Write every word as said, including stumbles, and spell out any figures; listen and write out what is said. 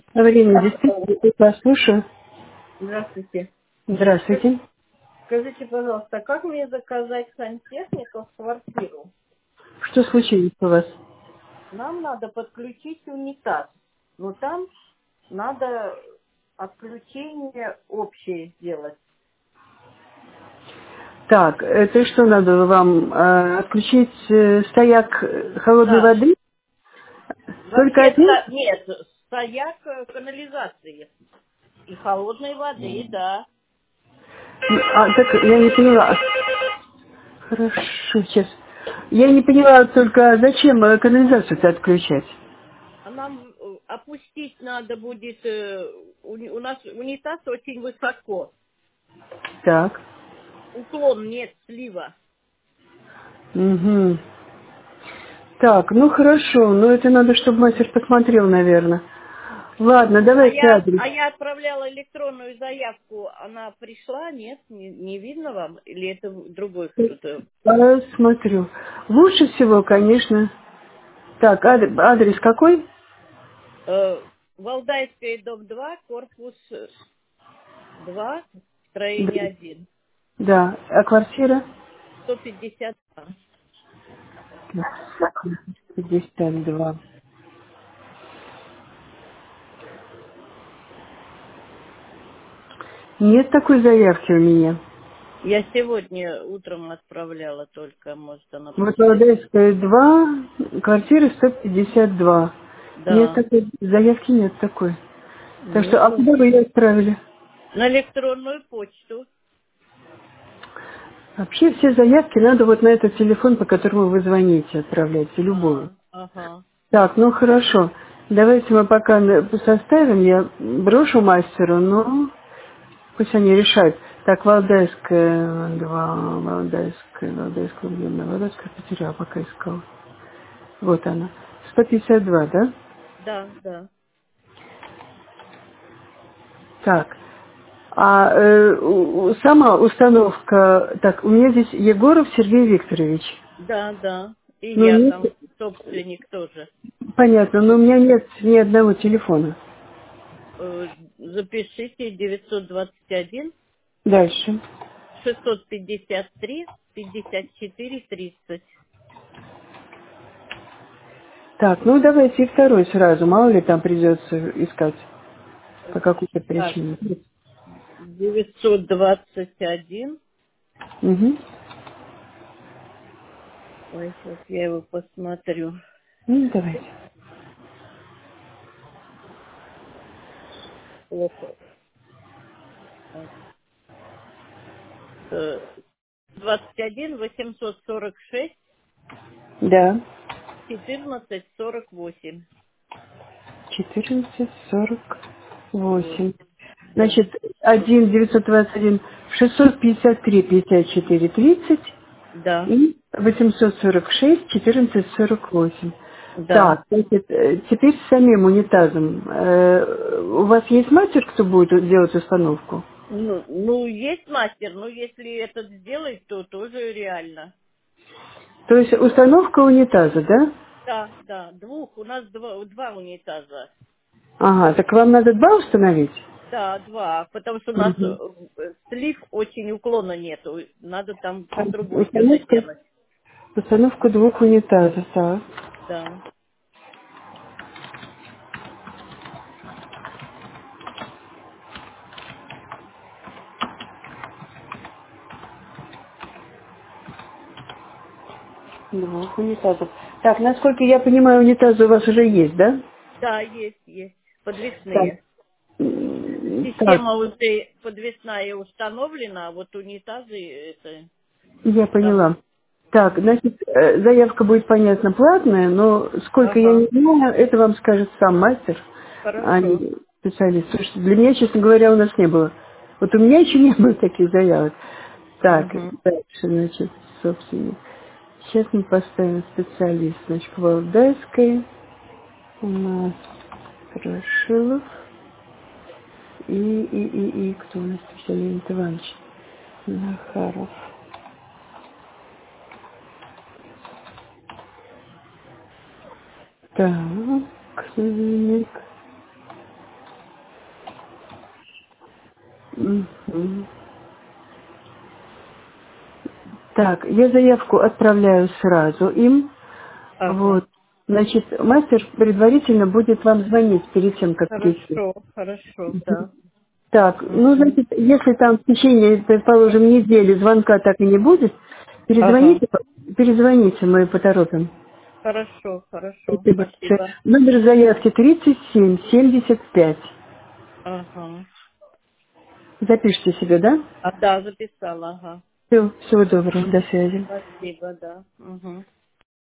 Время действительно, послушаю. Здравствуйте. Скажите, Здравствуйте. скажите, пожалуйста, как мне заказать сантехника в квартиру? Что случилось у вас? Нам надо подключить унитаз, но там надо отключение общее сделать. Так, это что надо вам э, отключить э, стояк э, холодной Да. воды? Только Вообще, один? ста- нет, стояк э, канализации и холодной воды, да. А, так я не поняла. Хорошо, сейчас. Я не поняла только, зачем э, канализацию-то отключать? А нам э, опустить надо будет, э, у, у нас унитаз очень высоко, Так. уклон нет слива. Угу. Так, ну хорошо, но это надо, чтобы мастер посмотрел, наверное. Ладно, Ну, а давайте я, адрес. а я отправляла электронную заявку, она пришла, нет, не, не видно вам? Или это другой кто-то? Посмотрю. Лучше всего, конечно. Так, ад- адрес какой? Э, Валдайская, дом два, корпус два, Да, строение один, да. А квартира? сто пятьдесят два. пятьдесят два. Нет такой заявки у меня. Я сегодня утром отправляла только, может, она Вот пустила. Володайская два, квартира сто пятьдесят два. Нет Да. такой, заявки нет такой. Так что, а Ну, куда вы ее отправили? на электронную почту. Вообще все заявки надо вот на этот телефон, по которому вы звоните, отправлять, любую. А, ага. Так, ну хорошо. Давайте мы пока на- составим, я брошу мастеру, но пусть они решают. Так, Валдайская, два, Валдайская, Валдайская, где она? Валдайская потеряла, пока искала. Вот она. сто пятьдесят два, да? Да, да. Так. А э, у- у- сама установка... Так, у меня здесь Егоров Сергей Викторович. Да, да. И Ну, я нет, там собственник тоже. понятно, но у меня нет ни одного телефона. Э, Запишите девятьсот двадцать один Дальше. шестьсот пятьдесят три пятьдесят четыре тридцать. Так, ну давайте и второй сразу, мало ли там придется искать по какой-то Так, причине. девятьсот двадцать один. Угу. Ой, сейчас я его посмотрю. Ну, давайте. Плохо. Э, двадцать один восемьсот сорок шесть Да. четырнадцать сорок восемь. четырнадцать сорок Вот, восемь. да. Значит, один девятьсот двадцать один шестьсот пятьдесят три пятьдесят четыре тридцать Да, и восемьсот сорок шесть четырнадцать сорок восемь. да. Так, значит, э, теперь с самим унитазом. Э, У вас есть мастер, кто будет делать установку? Ну, ну, есть мастер, но если это сделать, то тоже реально. То есть установка унитаза, да? Да, да, двух, у нас два, два унитаза. Ага, так вам надо два установить? Да, два, потому что у нас Мгм. э, слив очень уклона нету, надо там под трубой что-то Установка, делать. установка двух унитазов, так. Да. Двух унитазов. Так, насколько я понимаю, унитазы у вас уже есть, да? Да, есть, есть, Так. подвесные. М, Так, Система уже подвесная установлена, а вот унитазы это я там. поняла. Так, Мгм. значит, э, заявка будет, понятно, платная, но сколько я Ага, не знаю, это вам скажет сам мастер, а хорошо. не специалист. Потому что для меня, честно говоря, у нас не было. Вот у меня еще не было таких заявок. Так, Угу. дальше, значит, собственно. Сейчас мы поставим специалист. Значит, Валдайская у нас Страшилов и, и, и, и, кто у нас еще, Леонид Иванович Захаров. Так, клиник. Мгм. Так, я заявку отправляю сразу им. Ага. Вот. Значит, мастер предварительно будет вам звонить перед тем, как прийти. Хорошо, хорошо, да. Так, ну, Мгм. значит, если там в течение, предположим, недели звонка так и не будет, Ага. перезвоните, перезвоните, мы поторопим. Хорошо, хорошо, Спасибо большое. спасибо. Номер заявки тридцать семь семьдесят пять. Ага. Запишите себе, да? А, да, записала, ага. Все, всего доброго, до связи. Спасибо, да. Угу.